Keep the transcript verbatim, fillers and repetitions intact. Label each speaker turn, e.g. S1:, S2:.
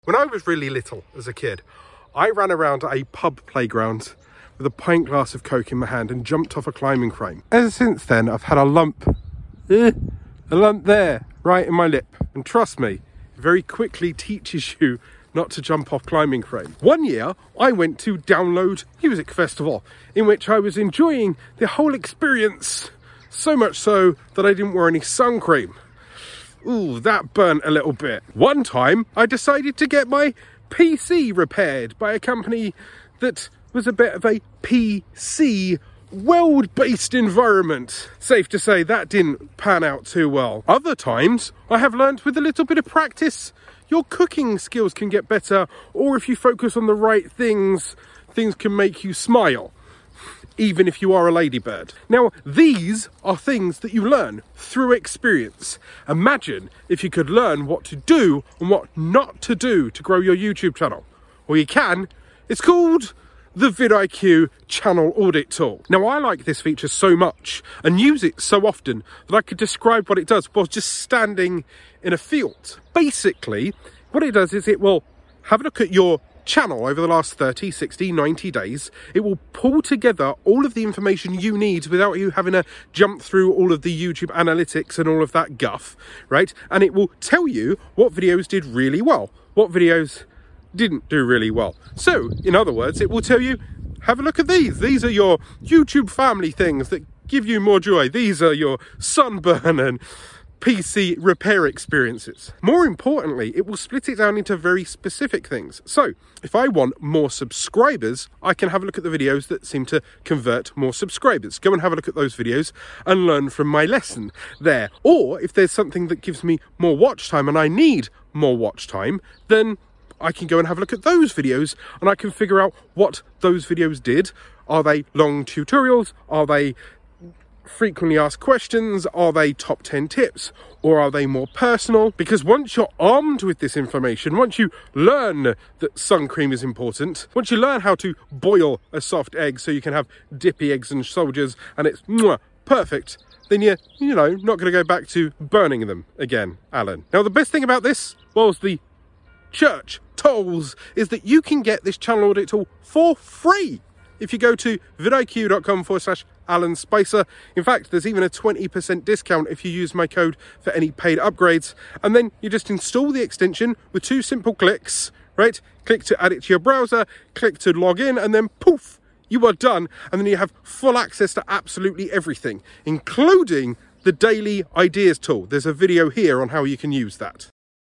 S1: When I was really little as a kid, I ran around a pub playground with a pint glass of Coke in my hand and jumped off a climbing frame. Ever since then, I've had a lump, eh, a lump there, right in my lip. And trust me, it very quickly teaches you not to jump off climbing frames. One year, I went to Download Music Festival, in which I was enjoying the whole experience, so much so that I didn't wear any sun cream. Ooh, that burnt a little bit. One time, I decided to get my P C repaired by a company that was a bit of a P C world-based environment. Safe to say that didn't pan out too well. Other times, I have learnt with a little bit of practice, your cooking skills can get better, or if you focus on the right things, things can make you smile, even if you are a ladybird. Now, these are things that you learn through experience. Imagine if you could learn what to do and what not to do to grow your YouTube channel. Well, you can. It's called the vidIQ Channel Audit Tool. Now, I like this feature so much and use it so often that I could describe what it does while just standing in a field. Basically, what it does is it will have a look at your channel over the last thirty, sixty, ninety days. It will pull together all of the information you need without you having to jump through all of the YouTube analytics and all of that guff, right? And it will tell you what videos did really well, what videos didn't do really well. So, in other words, it will tell you, have a look at these. These are your YouTube family things that give you more joy. These are your sunburn and P C repair experiences. More importantly, it will split it down into very specific things. So if I want more subscribers, I can have a look at the videos that seem to convert more subscribers. Go and have a look at those videos and learn from my lesson there. Or if there's something that gives me more watch time and I need more watch time, then I can go and have a look at those videos and I can figure out what those videos did. Are they long tutorials? Are they frequently asked questions? Are they top ten tips, or are they more personal? Because once you're armed with this information, once you learn that sun cream is important, once you learn how to boil a soft egg so you can have dippy eggs and soldiers and it's mwah, perfect, then you're, you know, not going to go back to burning them again, Alan. Now, the best thing about this, well, the church tolls, is that you can get this channel audit tool for free if you go to vidiq.com forward slash Alan Spicer. In fact, there's even a twenty percent discount if you use my code for any paid upgrades. And then you just install the extension with two simple clicks, right? Click to add it to your browser, click to log in, and then poof, you are done. And then you have full access to absolutely everything, including the daily ideas tool. There's a video here on how you can use that.